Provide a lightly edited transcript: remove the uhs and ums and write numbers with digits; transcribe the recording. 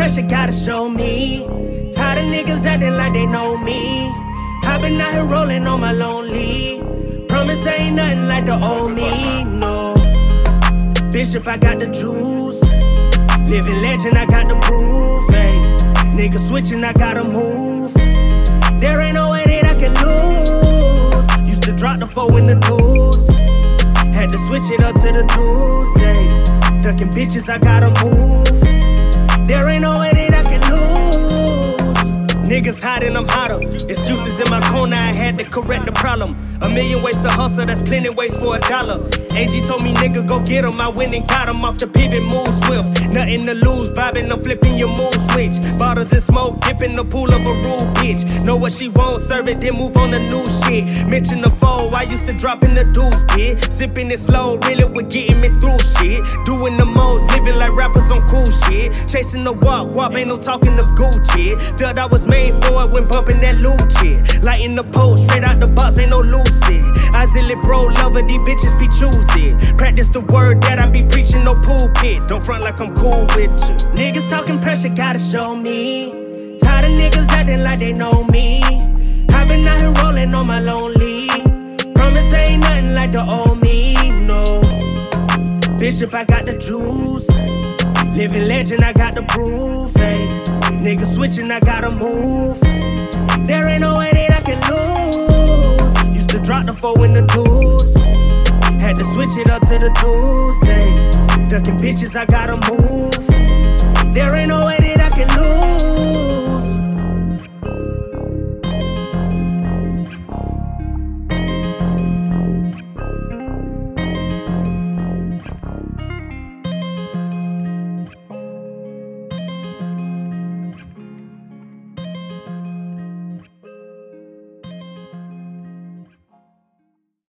pressure, gotta show me. Tired of niggas acting like they know me. I been out here rolling on my lonely. Promise ain't nothing like the old me, no. Bishop, I got the juice. Living legend, I got the proof, ayy. Niggas switching, I gotta move. There ain't no way that I can lose. Used to drop the 4 in the deuce. Had to switch it up to the deuce, ayy. Ducking bitches, I gotta move. There ain't no way that I can lose. Niggas hiding, I'm hotter. Excuses in my corner, I had to correct the problem. A million ways to hustle, that's plenty ways for $1. AG told me, nigga, go get him. I went and got him off the pivot, move swift. Nothing to lose, vibing, I'm flipping your mood switch. Bottles and smoke, dip in the pool of a rude bitch. Know what she won't, serve it, then move on to new shit. Mention the foe, I used to drop in the deuce pit. Sipping it slow, really with getting me through shit. Doing the most, living like rappers on cool shit. Chasing the walk, ain't no talking of Gucci. Felt I was made for it when bumping that loot shit. Lighting the post, straight out the box, ain't no lucid. I zilly bro, lover, these bitches be choosing. Practice the word that I be preaching, no pulpit. Don't front like I'm cool with you. Niggas talking pressure, gotta show me. Tired of niggas acting like they know me. I been out here rolling on my lonely. Promise ain't nothing like the old me, no. Bishop, I got the juice. Living legend, I got the proof, ayy. Niggas switching, I gotta move. There ain't no way that I can lose. Used to drop the 4 in the deuce. Had to switch it up to the deuce, ayy. Ducking bitches, I gotta move. There ain't no way that I can lose.